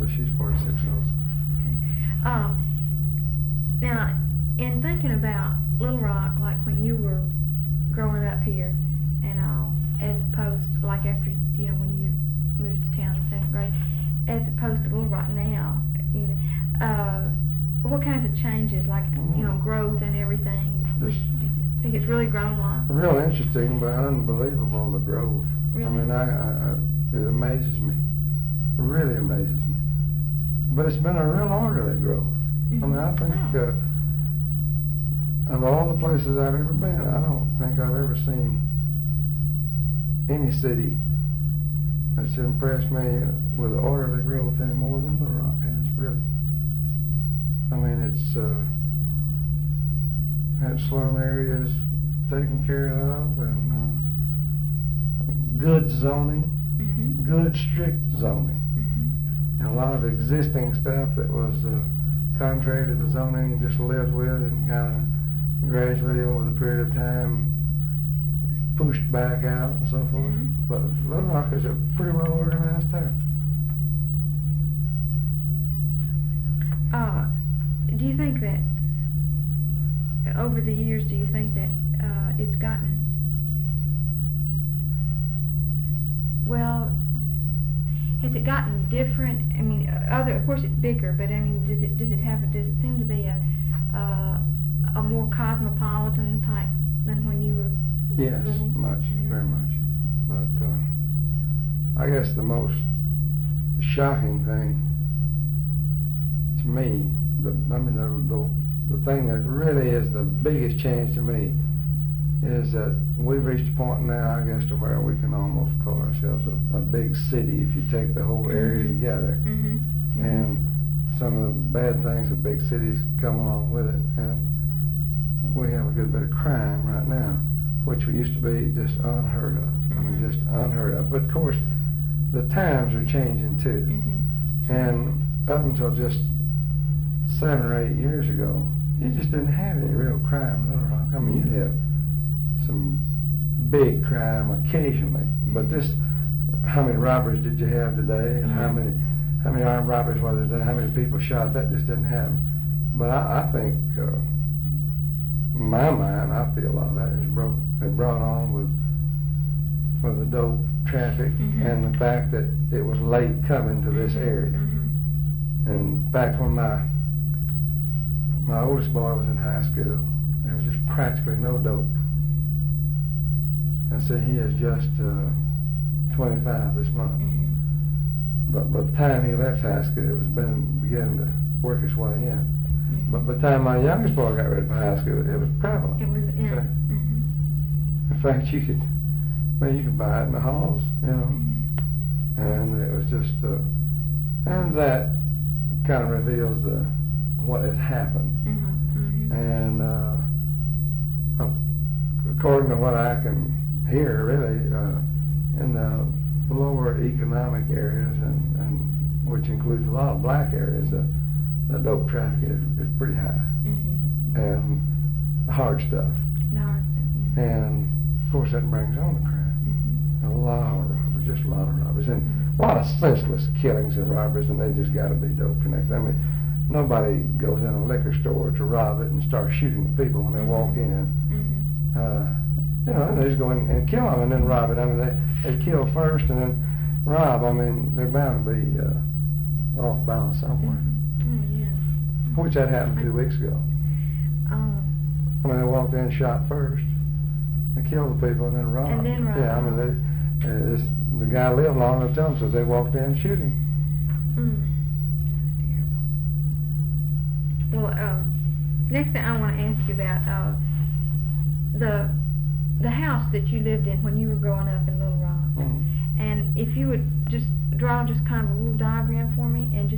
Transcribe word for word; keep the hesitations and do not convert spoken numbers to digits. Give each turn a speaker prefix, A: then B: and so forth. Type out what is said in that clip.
A: she's forty-six also.
B: Okay. Uh, now, in thinking about Little Rock, like when you were growing up here, and all, as opposed to, like after, you know, when you moved to town in second grade, as opposed to Little Rock now, you know, uh, what kinds of changes, like, you know, growth and everything, which, do you think it's really grown a lot?
A: Real interesting, but unbelievable, the growth.
B: Really?
A: I mean, I, I, I, it amazes me. It really amazes me. But it's been a real orderly growth.
B: Mm-hmm.
A: I mean, I think,
B: Oh.
A: uh, of all the places I've ever been, I don't think I've ever seen any city that's impressed me with orderly growth any more than Little Rock has, really. I mean, it's, uh, had slum areas taken care of, and, uh, good zoning,
B: Mm-hmm.
A: good strict zoning.
B: Mm-hmm.
A: And a lot of existing stuff that was uh, contrary to the zoning just lived with and kind of gradually over the period of time pushed back out and so forth.
B: Mm-hmm.
A: But Little Rock is a pretty well organized town.
B: Uh, do you think that over the years, do you think that uh, it's gotten, well, has it gotten different? I mean, other, of course it's bigger, but I mean, does it does it have does it seem to be a uh, a more cosmopolitan type than when you were
A: Yes,
B: little?
A: much,
B: Yeah.
A: very much. But uh, I guess the most shocking thing to me, the I mean the, the the thing that really is the biggest change to me is that we've reached a point now, I guess, to where we can almost call ourselves a, a big city if you take the whole area
B: Mm-hmm.
A: together.
B: Mm-hmm. Mm-hmm.
A: And some of the bad things that big cities come along with it. And we have a good bit of crime right now, which we used to be just unheard of.
B: Mm-hmm.
A: I mean, just unheard of. But of course, the times are changing too.
B: Mm-hmm.
A: And up until just seven or eight years ago, you just didn't have any real crime in Little Rock. I mean, you'd have some big crime occasionally,
B: Mm-hmm.
A: but this, how many robberies did you have today, and
B: Mm-hmm.
A: how many, how many armed robberies was there, how many people shot? That just didn't happen. But I, I think, uh, in my mind, I feel a lot of that is brought, been brought on with, with the dope traffic
B: Mm-hmm.
A: and the fact that it was late coming to this area.
B: Mm-hmm.
A: And in fact, when my my oldest boy was in high school, there was just practically no dope. And so he is just uh, twenty-five this month.
B: Mm-hmm.
A: But by the time he left high school, it was been beginning to work its way in.
B: Mm-hmm.
A: But by the time my youngest boy got ready for high school, it was prevalent.
B: It was, yeah.
A: See?
B: Mm-hmm.
A: In fact, you could, well, you could buy it in the halls, you know.
B: Mm-hmm.
A: And it was just, uh, and that kind of reveals uh, what has happened.
B: Mm-hmm. Mm-hmm.
A: And uh, uh, according to what I can hear, really, uh, in the lower economic areas, and, and which includes a lot of black areas, uh, the dope traffic is, is pretty high.
B: Mm-hmm.
A: And the hard stuff.
B: The hard stuff, yeah.
A: And of course that brings on the crime.
B: Mm-hmm.
A: A lot of robberies, just a lot of robberies. And a lot of senseless killings and robberies, and they just got to be dope connected. I mean, nobody goes in a liquor store to rob it and start shooting people when they
B: Mm-hmm.
A: walk in.
B: Mm-hmm.
A: Uh, you know, they just go in and kill them and then rob it. I mean, they, they kill first and then rob. I mean, they're bound to be uh, off balance somewhere.
B: Mm-hmm. Yeah.
A: Which that happened two weeks ago.
B: Um,
A: I mean, they walked in and shot first and killed the people and then robbed.
B: And then robbed.
A: Yeah, I mean, they, uh, this, the guy lived long enough to tell them, so they walked in and shoot him.
B: mm. Well, uh, next thing I want to ask you about uh, the the house that you lived in when you were growing up in Little Rock.
A: Mm-hmm.
B: And if you would just draw just kind of a little diagram for me and just